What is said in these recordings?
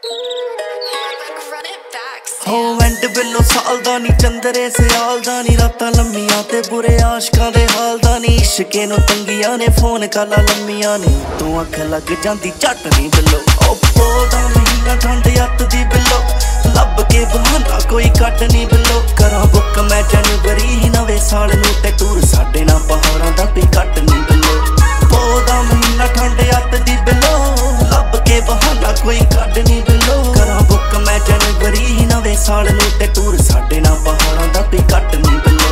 हो and below साल दा नी चंदरे सियाल दा नी रातां लम्मियां ते बुरे आशकां दे हाल दा नी इश्के नूं तंगियां ने फोन काला लम्मियां ने तू अख लग जांदी झट नी बिलो ओपो दा महीना ठंड अत दी बिलो लभ के बहाना कोई कट नी बिलो करां बुक मैं जनवरी नवे साल नूं ते टूर साडे नाल पहाड़ां दा कोई कट नी बिलो पो दा महीना ठंड अत दी बिलो लभ के बहाना कोई कट नी बिलो करां बुक मैं जनवरी नवे साल नूं ते टूर साडे नाल पहाड़ां दा कोई कट नी बिलो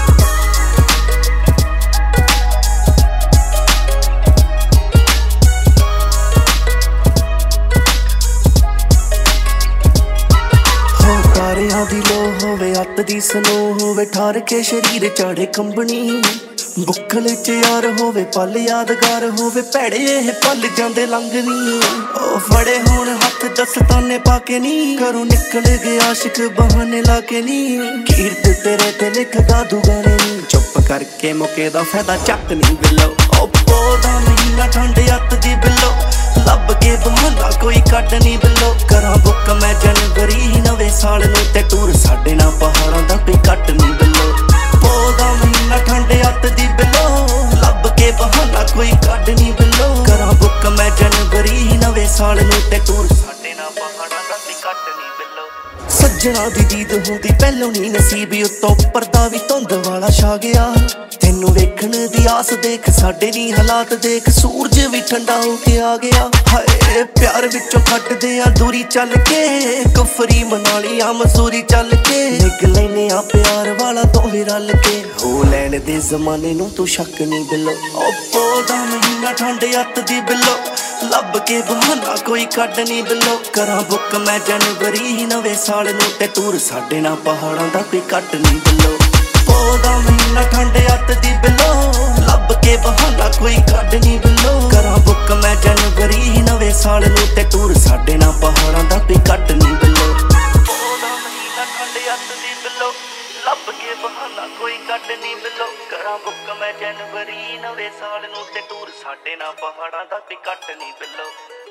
तारियां दी लो होवे अत दी स्नो होवे ठार के शरीर चाड़े कंबनी बुक्कल च यार होवे पल यादगार होवे भैड़े एह पल जांदे लंघनी ओ फड़े होण हत्थ दस्ताने पाके नी घरों निकल गए आशिक बहाने लाके नी कीरत तेरे ते लिखदा दुगाने नी चुप करके मुके दा फायदा चक नी बिलो ओ पौधा महीना ठंड अत दी बिलो लभ के बहाना कोई कट नी बिलो करां बुक मैं जनवरी नवे साल नूं ते टूर साडे नाल पहाड़ां दा कोई कट नी बिलो पौधा महीना ठंड अत दी बिलो लभ के बहाना कोई कट नी बिलो करां बुक मैं जनवरी नवे साल नूं ते टूर साडे नाल पहाड़ां दा कोई कट नी बिलो सज्जना दी दीद हुंदी पहलों नी नसीब उत्तों पर्दा भी धुंध वाला छा गया तेनू वेखण दी आस देख साडे नी हालात देख सूरज भी ठंडा हो के आ गया हाय प्यार विचों खटदे आ दूरी चल के कुफरी मनाली आ मसूरी चल के निग लैने आ प्यार वाला दोवे रल के हो लैण दे जमाने नू तू शक नी बिलो ओ पौधा महीना ठंड अत दी बिलो लभ के बहाना कोई कट नी बिलो करां बुक मैं जनवरी नवे साल नूं ते टूर साडे नाल पहाड़ां दा कोई कट नी बिलो पौधा महीना ठंड अत दी बिलो लभ के बहाना कोई कट नी बिलो करां बुक मैं जनवरी नवे साल नूं ते टूर साडे नाल पहाड़ां दा कोई कट नी बिलो पौधा महीना ठंड अत दी बिलो लभ के बहाना कोई कट नी बिलो करां बुक मैं जनवरी नवे साल नूं ते टूर साडे नाल पहाड़ां दा कोई कट नी बिलो।